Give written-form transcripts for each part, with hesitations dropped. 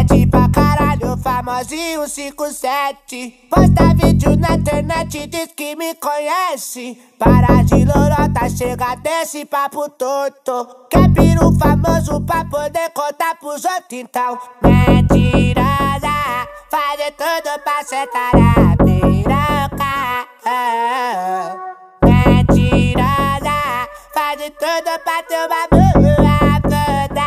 Mete pra caralho, famosinho 57. Posta vídeo na internet, diz que me conhece. Para de lorota, chega desse papo torto. Quer piru famoso pra poder contar pros outros, então mentirosa, fazer tudo pra sentar na piroca. Mentirosa, fazer tudo pra ter uma boa toda.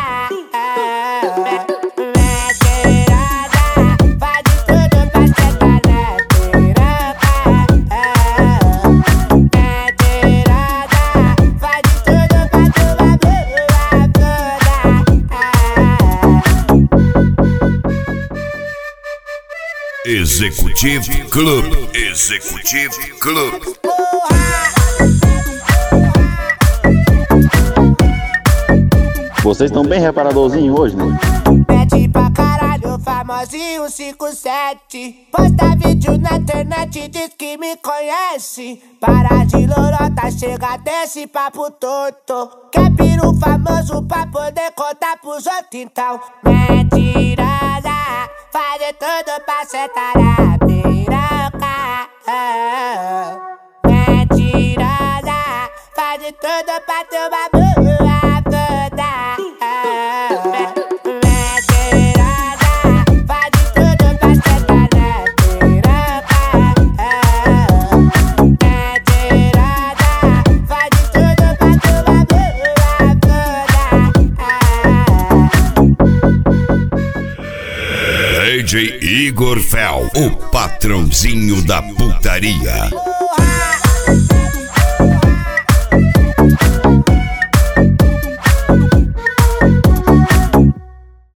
Executive Club. Executive Club. Vocês estão bem reparadorzinhos hoje, né? Mete pra caralho, famosinho 57. Posta vídeo na internet, diz que me conhece. Para de lorota, chega desse papo torto. Quer piru famoso pra poder contar pros outros, então mentirosa, fazer tudo pra sentar na piroca. Mentirosa, fazer tudo pra ter uma boa toda. DJ Igor Fel, o patrãozinho da putaria.